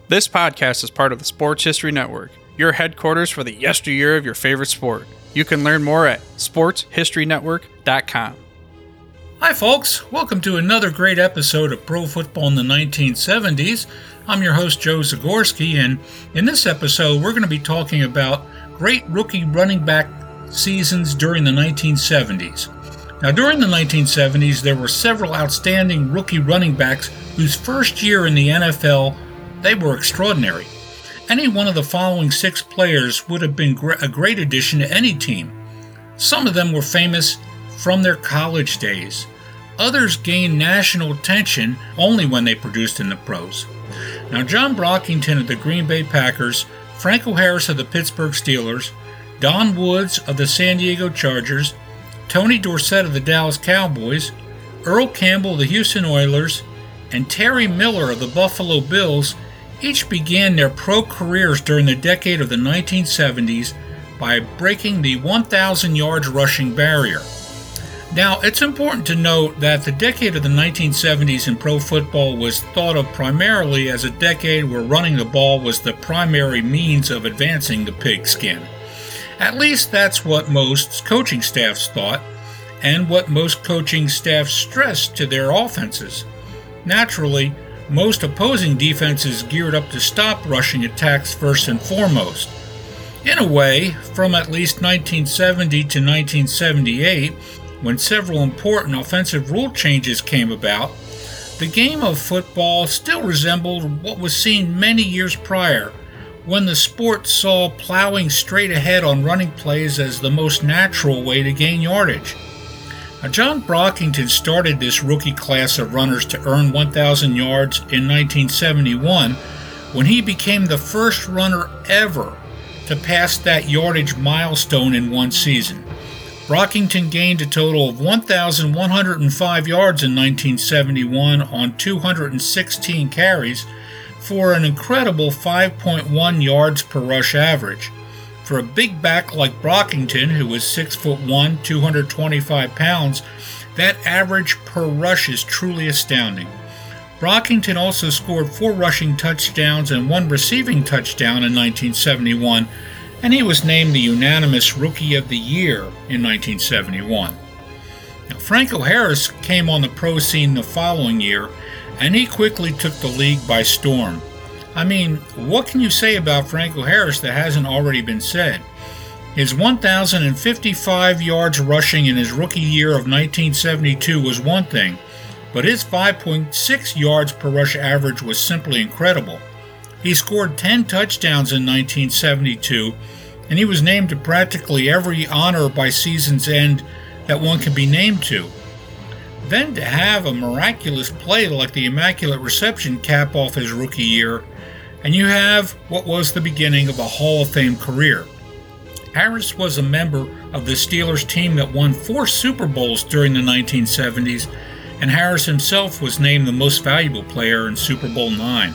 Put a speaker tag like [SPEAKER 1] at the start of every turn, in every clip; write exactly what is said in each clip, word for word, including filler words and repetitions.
[SPEAKER 1] This podcast is part of the Sports History Network, your headquarters for the yesteryear of your favorite sport. You can learn more at sports history network dot com.
[SPEAKER 2] Hi folks, welcome to another great episode of Pro Football in the nineteen seventies. I'm your host Joe Zagorski, and in this episode we're going to be talking about great rookie running back seasons during the nineteen seventies. Now during the nineteen seventies there were several outstanding rookie running backs whose first year in the N F L, they were extraordinary. Any one of the following six players would have been a great addition to any team. Some of them were famous from their college days. Others gained national attention only when they produced in the pros. Now, John Brockington of the Green Bay Packers, Franco Harris of the Pittsburgh Steelers, Don Woods of the San Diego Chargers, Tony Dorsett of the Dallas Cowboys, Earl Campbell of the Houston Oilers, and Terry Miller of the Buffalo Bills each began their pro careers during the decade of the nineteen seventies by breaking the one thousand yards rushing barrier. Now, it's important to note that the decade of the nineteen seventies in pro football was thought of primarily as a decade where running the ball was the primary means of advancing the pigskin. At least that's what most coaching staffs thought, and what most coaching staffs stressed to their offenses. Naturally, most opposing defenses geared up to stop rushing attacks first and foremost. In a way, from at least nineteen seventy to nineteen seventy-eight, when several important offensive rule changes came about, the game of football still resembled what was seen many years prior, when the sport saw plowing straight ahead on running plays as the most natural way to gain yardage. Now, John Brockington started this rookie class of runners to earn one thousand yards in nineteen seventy-one when he became the first runner ever to pass that yardage milestone in one season. Brockington gained a total of one thousand one hundred five yards in nineteen seventy-one on two hundred sixteen carries for an incredible five point one yards per rush average. For a big back like Brockington, who was six foot one, two hundred twenty-five pounds, that average per rush is truly astounding. Brockington also scored four rushing touchdowns and one receiving touchdown in nineteen seventy-one, and he was named the unanimous Rookie of the Year in nineteen seventy-one. Now, Franco Harris came on the pro scene the following year, and he quickly took the league by storm. I mean, what can you say about Franco Harris that hasn't already been said? His one thousand fifty-five yards rushing in his rookie year of nineteen seventy-two was one thing, but his five point six yards per rush average was simply incredible. He scored ten touchdowns in nineteen seventy-two, and he was named to practically every honor by season's end that one can be named to. Then to have a miraculous play like the Immaculate Reception cap off his rookie year, and you have what was the beginning of a Hall of Fame career. Harris was a member of the Steelers team that won four Super Bowls during the nineteen seventies, and Harris himself was named the most valuable player in Super Bowl nine.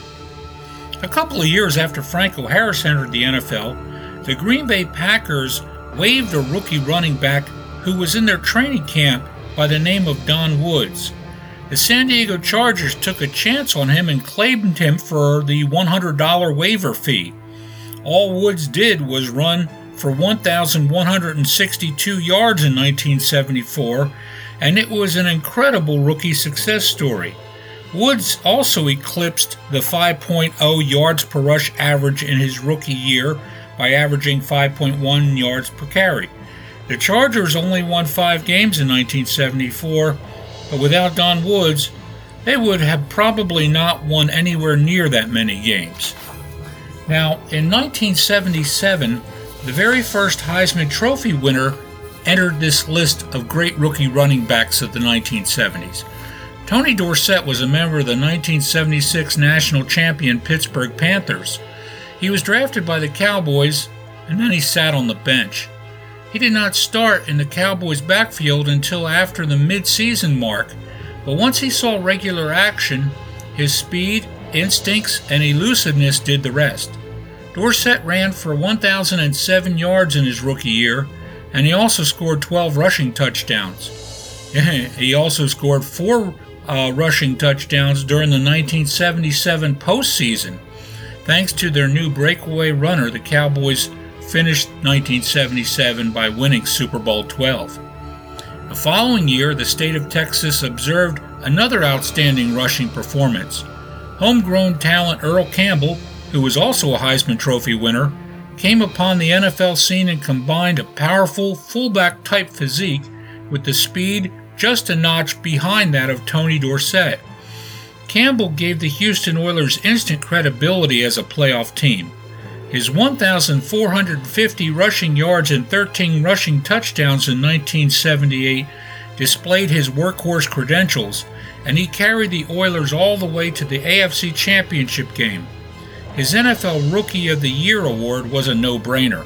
[SPEAKER 2] A couple of years after Franco Harris entered the N F L, the Green Bay Packers waived a rookie running back who was in their training camp by the name of Don Woods. The San Diego Chargers took a chance on him and claimed him for the one hundred dollars waiver fee. All Woods did was run for one thousand one hundred sixty-two yards in nineteen seventy-four, and it was an incredible rookie success story. Woods also eclipsed the five point oh yards per rush average in his rookie year by averaging five point one yards per carry. The Chargers only won five games in nineteen seventy-four, but without Don Woods, they would have probably not won anywhere near that many games. Now, in nineteen seventy-seven, the very first Heisman Trophy winner entered this list of great rookie running backs of the nineteen seventies. Tony Dorsett was a member of the nineteen seventy-six national champion Pittsburgh Panthers. He was drafted by the Cowboys, and then he sat on the bench. He did not start in the Cowboys' backfield until after the mid-season mark, but once he saw regular action, his speed, instincts, and elusiveness did the rest. Dorsett ran for one thousand seven yards in his rookie year, and he also scored twelve rushing touchdowns. He also scored four uh, rushing touchdowns during the nineteen seventy-seven postseason. Thanks to their new breakaway runner, the Cowboys finished nineteen seventy-seven by winning Super Bowl twelve. The following year, the state of Texas observed another outstanding rushing performance. Homegrown talent Earl Campbell, who was also a Heisman Trophy winner, came upon the N F L scene and combined a powerful fullback-type physique with the speed just a notch behind that of Tony Dorsett. Campbell gave the Houston Oilers instant credibility as a playoff team. His one thousand four hundred fifty rushing yards and thirteen rushing touchdowns in nineteen seventy-eight displayed his workhorse credentials, and he carried the Oilers all the way to the A F C Championship game. His N F L Rookie of the Year award was a no-brainer.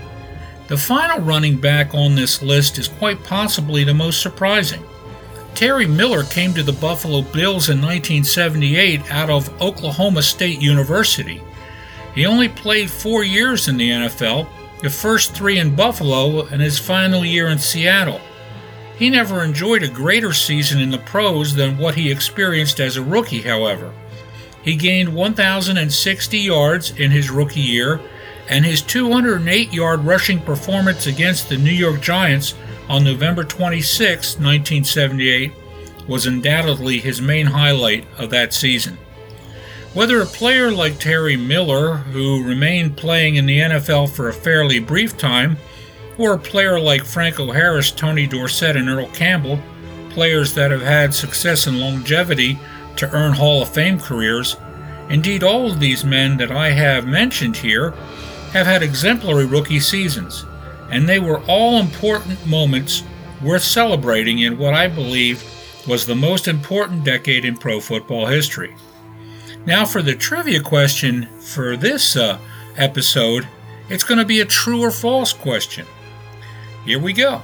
[SPEAKER 2] The final running back on this list is quite possibly the most surprising. Terry Miller came to the Buffalo Bills in nineteen seventy-eight out of Oklahoma State University. He only played four years in the N F L, the first three in Buffalo and his final year in Seattle. He never enjoyed a greater season in the pros than what he experienced as a rookie, however. He gained one thousand sixty yards in his rookie year, and his two hundred eight yard rushing performance against the New York Giants on November twenty-sixth, nineteen seventy-eight, was undoubtedly his main highlight of that season. Whether a player like Terry Miller, who remained playing in the N F L for a fairly brief time, or a player like Franco Harris, Tony Dorsett, and Earl Campbell, players that have had success and longevity to earn Hall of Fame careers, indeed all of these men that I have mentioned here have had exemplary rookie seasons, and they were all important moments worth celebrating in what I believe was the most important decade in pro football history. Now for the trivia question for this uh, episode, it's going to be a true or false question. Here we go.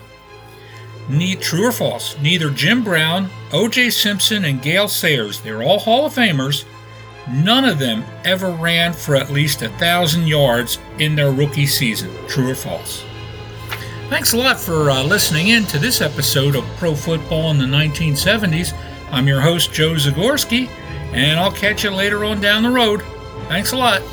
[SPEAKER 2] Ne- true or false, neither Jim Brown, O J Simpson, and Gale Sayers, they're all Hall of Famers, none of them ever ran for at least a thousand yards in their rookie season. True or false? Thanks a lot for uh, listening in to this episode of Pro Football in the nineteen seventies. I'm your host, Joe Zagorski, and I'll catch you later on down the road. Thanks a lot.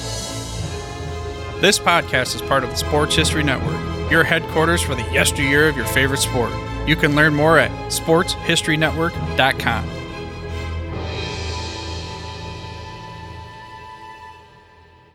[SPEAKER 1] This podcast is part of the Sports History Network, your headquarters for the yesteryear of your favorite sport. You can learn more at sports history network dot com.